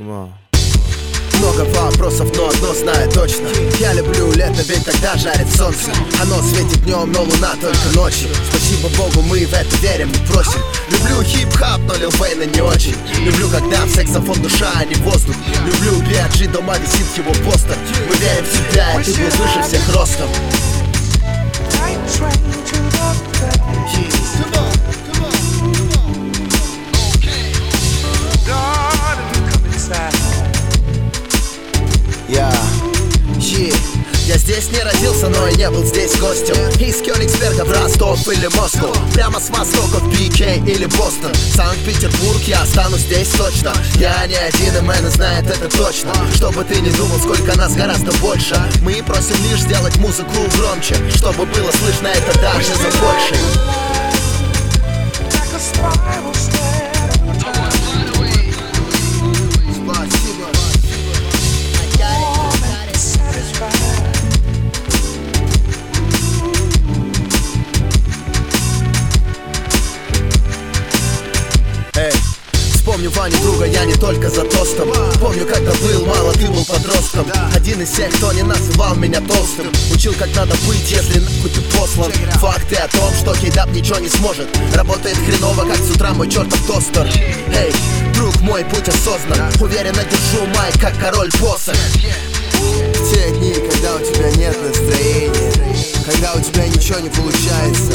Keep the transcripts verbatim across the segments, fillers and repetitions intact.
Много вопросов, но одно знаю точно: я люблю лето, ведь тогда жарит солнце. Оно светит днем, но луна только ночью. Спасибо Богу, мы в это верим, не просим. Люблю хип-хап, но Лил Вейна не очень. Люблю, когда в саксофон душа, а не воздух. Люблю би ай джи, дома висит его постер. Мы верим в себя, и ты был выше всех ростом. Yeah. Yeah. Я здесь не родился, но и не был здесь гостем. Из Кёнигсберга в Ростов или Москву, прямо с востока в би кей или Бостон. Санкт-Петербург, я останусь здесь точно. Я не один, и Мэн знает это точно. Чтобы ты не думал, сколько нас гораздо больше. Мы просим лишь сделать музыку громче, чтобы было слышно это даже за большей. Помню Ваню, друга, я не только за тостом. Помню, когда был мало, ты был подростком. Один из тех, кто не называл меня толстым. Учил, как надо быть, если нахуй ты послан. Факты о том, что кейдап ничего не сможет. Работает хреново, как с утра мой чертов тостер. Эй, друг мой, будь осознан. Уверенно держу майк, как король посох. В те дни, когда у тебя нет настроения, когда у тебя ничего не получается.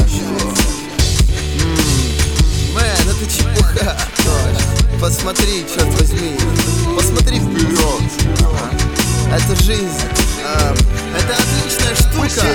Мэн, это чепуха. Посмотри, черт возьми, посмотри вперед. Это жизнь, а, это отличная штука.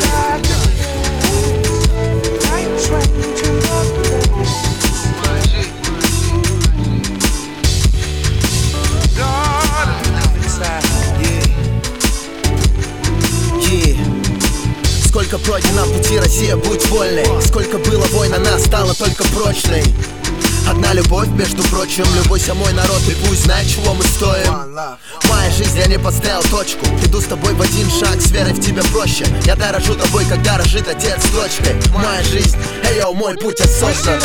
Сколько пройдено пути, Россия, будь вольной. Сколько было войн, она стала только прочной. Одна любовь, между прочим, любуйся, мой народ, и пусть знает, чего мы стоим. Моя жизнь, я не поставил точку. Иду с тобой в один шаг, с верой в тебя проще. Я дорожу тобой, как дорожит отец строчкой. Моя жизнь, эй, йоу, мой путь осознан.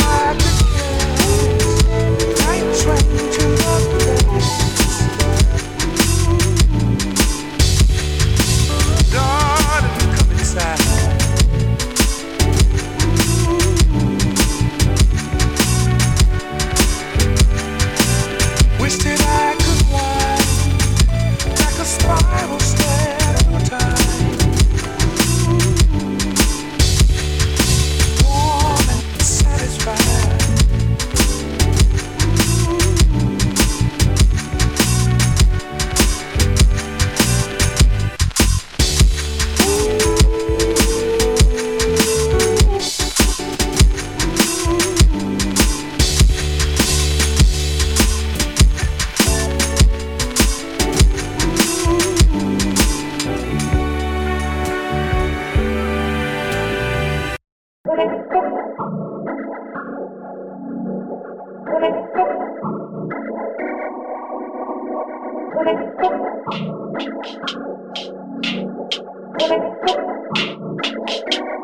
Thank you.